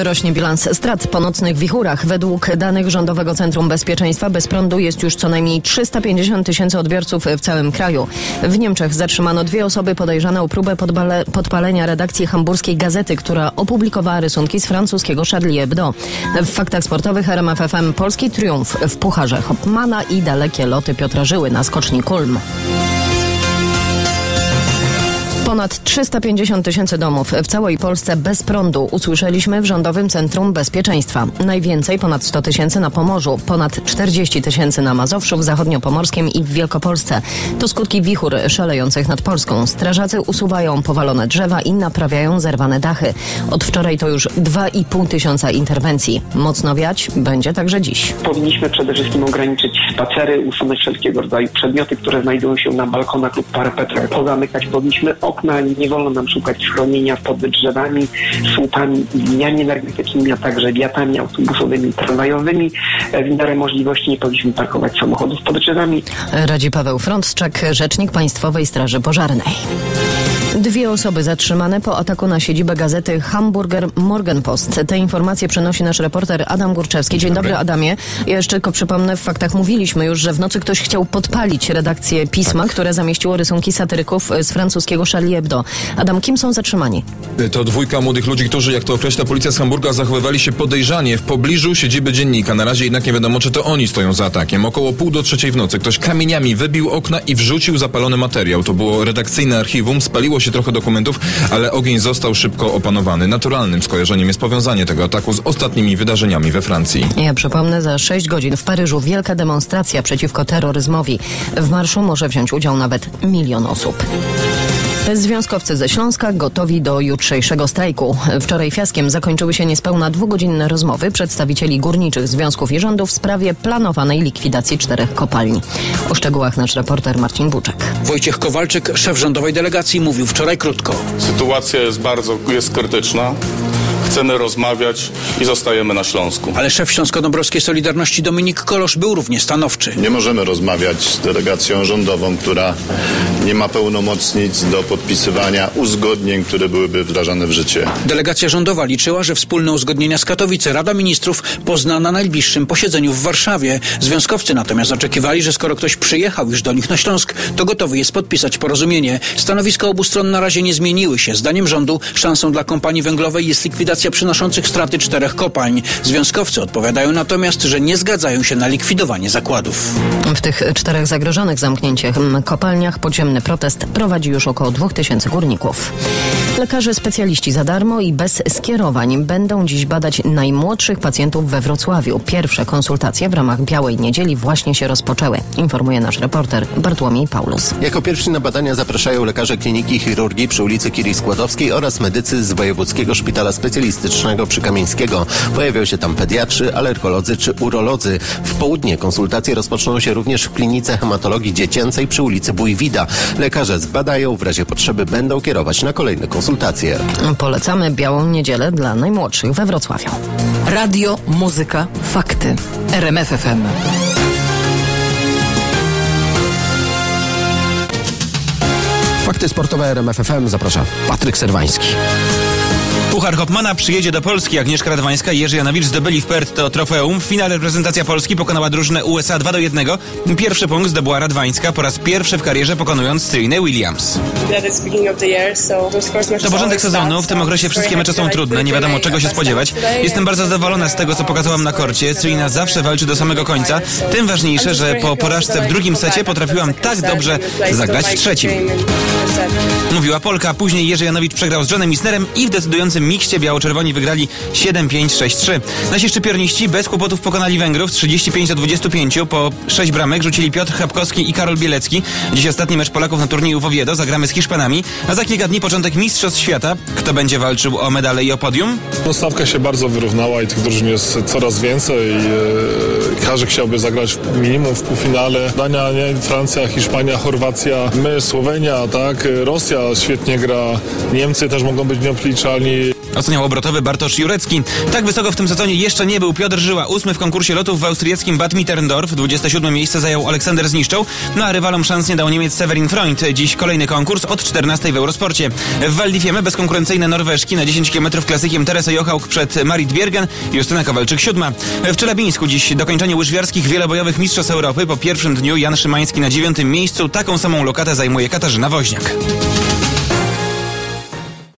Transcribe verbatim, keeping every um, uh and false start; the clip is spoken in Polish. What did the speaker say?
Rośnie bilans strat po nocnych wichurach. Według danych Rządowego Centrum Bezpieczeństwa bez prądu jest już co najmniej trzysta pięćdziesiąt tysięcy odbiorców w całym kraju. W Niemczech zatrzymano dwie osoby podejrzane o próbę podbale, podpalenia redakcji hamburskiej gazety, która opublikowała rysunki z francuskiego Charlie Hebdo. W faktach sportowych R M F F M polski triumf w Pucharze Hopmana i dalekie loty Piotra Żyły na skoczni Kulm. Ponad trzysta pięćdziesiąt tysięcy domów w całej Polsce bez prądu, usłyszeliśmy w Rządowym Centrum Bezpieczeństwa. Najwięcej, ponad sto tysięcy na Pomorzu, ponad czterdzieści tysięcy na Mazowszu, w Zachodniopomorskiem i w Wielkopolsce. To skutki wichur szalejących nad Polską. Strażacy usuwają powalone drzewa i naprawiają zerwane dachy. Od wczoraj to już dwa i pół tysiąca interwencji. Mocno wiać będzie także dziś. Powinniśmy przede wszystkim ograniczyć spacery, usunąć wszelkiego rodzaju przedmioty, które znajdują się na balkonach lub parapetach. Pozamykać powinniśmy okna. Nie wolno nam szukać schronienia pod drzewami, słupami i liniami energetycznymi, a także wiatami autobusowymi, tramwajowymi. W miarę możliwości nie powinniśmy parkować samochodów pod drzewami. Radzi Paweł Frączczak, rzecznik Państwowej Straży Pożarnej. Dwie osoby zatrzymane po ataku na siedzibę gazety Hamburger Morgenpost. Te informacje przynosi nasz reporter Adam Górczewski. Dzień dobry, Adamie. Ja jeszcze tylko przypomnę, w faktach mówiliśmy już, że w nocy ktoś chciał podpalić redakcję pisma, tak, które zamieściło rysunki satyryków z francuskiego Charlie Hebdo. Adam, kim są zatrzymani? To dwójka młodych ludzi, którzy, jak to określa policja z Hamburga, zachowywali się podejrzanie w pobliżu siedziby dziennika. Na razie jednak nie wiadomo, czy to oni stoją za atakiem. Około pół do trzeciej w nocy ktoś kamieniami wybił okna i wrzucił zapalony materiał. To było redakcyjne archiwum, spaliło się trochę dokumentów, ale ogień został szybko opanowany. Naturalnym skojarzeniem jest powiązanie tego ataku z ostatnimi wydarzeniami we Francji. Ja przypomnę, za sześć godzin w Paryżu wielka demonstracja przeciwko terroryzmowi. W marszu może wziąć udział nawet milion osób. Związkowcy ze Śląska gotowi do jutrzejszego strajku. Wczoraj fiaskiem zakończyły się niespełna dwugodzinne rozmowy przedstawicieli górniczych związków i rządu w sprawie planowanej likwidacji czterech kopalni. O szczegółach nasz reporter Marcin Buczek. Wojciech Kowalczyk, szef rządowej delegacji, mówił wczoraj krótko. Sytuacja jest bardzo jest krytyczna. Chcemy rozmawiać i zostajemy na Śląsku. Ale szef Śląsko-Dąbrowskiej Solidarności Dominik Kolosz był równie stanowczy. Nie możemy rozmawiać z delegacją rządową, która nie ma pełnomocnic do podpisywania uzgodnień, które byłyby wdrażane w życie. Delegacja rządowa liczyła, że wspólne uzgodnienia z Katowice Rada Ministrów pozna na najbliższym posiedzeniu w Warszawie. Związkowcy natomiast oczekiwali, że skoro ktoś przyjechał już do nich na Śląsk, to gotowy jest podpisać porozumienie. Stanowiska obu stron na razie nie zmieniły się. Zdaniem rządu szansą dla kompanii węglowej jest likwidacja przynoszących straty czterech kopalń. Związkowcy odpowiadają natomiast, że nie zgadzają się na likwidowanie zakładów. W tych czterech zagrożonych zamknięciem kopalniach podziemny protest prowadzi już około dwóch tysięcy górników. Lekarze specjaliści za darmo i bez skierowań będą dziś badać najmłodszych pacjentów we Wrocławiu. Pierwsze konsultacje w ramach Białej Niedzieli właśnie się rozpoczęły, informuje nasz reporter Bartłomiej Paulus. Jako pierwsi na badania zapraszają lekarze Kliniki Chirurgii przy ulicy Kirii Skłodowskiej oraz medycy z Wojewódzkiego Szpitala Specjalistycznego przy Kamieńskiego. Pojawią się tam pediatrzy, alergolodzy czy urolodzy. W południe konsultacje rozpoczną się również w Klinice Hematologii Dziecięcej przy ulicy Bójwida. Lekarze zbadają, w razie potrzeby będą kierować na kolejne konsultacje. Polecamy Białą Niedzielę dla najmłodszych we Wrocławiu. Radio, muzyka, fakty. R M F F M. Fakty sportowe R M F F M zaprasza Patryk Serwański. Puchar Hopmana przyjedzie do Polski. Agnieszka Radwańska i Jerzy Janowicz zdobyli w Perth to trofeum. W finale reprezentacja Polski pokonała drużynę U S A dwa do jednego. Pierwszy punkt zdobyła Radwańska po raz pierwszy w karierze, pokonując Serenę Williams. To początek sezonu. W tym okresie wszystkie mecze są trudne. Nie wiadomo, czego się spodziewać. Jestem bardzo zadowolona z tego, co pokazałam na korcie. Serena zawsze walczy do samego końca. Tym ważniejsze, że po porażce w drugim secie potrafiłam tak dobrze zagrać w trzecim. Mówiła Polka. Później Jerzy Janowicz przegrał z Johnem Isnerem i w decydującym mikście biało-czerwoni wygrali siedem pięć sześć trzy. Nasi szczypiorniści bez kłopotów pokonali Węgrów trzydzieści pięć do dwudziestu pięciu. Po sześć bramek rzucili Piotr Chapkowski i Karol Bielecki. Dziś ostatni mecz Polaków na turnieju w Oviedo. Zagramy z Hiszpanami. A za kilka dni początek Mistrzostw Świata. Kto będzie walczył o medale i o podium? No, stawka się bardzo wyrównała i tych drużyn jest coraz więcej. Każdy chciałby zagrać minimum w półfinale. Dania, nie? Francja, Hiszpania, Chorwacja, my, Słowenia, tak? Rosja świetnie gra. Niemcy też mogą być nieobliczalni. oceniał obrotowy Bartosz Jurecki. Tak wysoko w tym sezonie jeszcze nie był Piotr Żyła, ósmy w konkursie lotów w austriackim Bad Mitterndorf. dwudzieste siódme miejsce zajął Aleksander Zniszczał, no a rywalom szans nie dał Niemiec Severin Freund. Dziś kolejny konkurs od czternastej w Eurosporcie. W Val di Fiemme bezkonkurencyjne Norweżki na dziesięć kilometrów klasykiem Teresa Jochałk przed Marit Bjergen, Justyna Kowalczyk siódma. W Czelabińsku dziś dokończenie łyżwiarskich wielobojowych mistrzostw Europy. Po pierwszym dniu Jan Szymański na dziewiątym miejscu. Taką samą lokatę zajmuje Katarzyna Woźniak.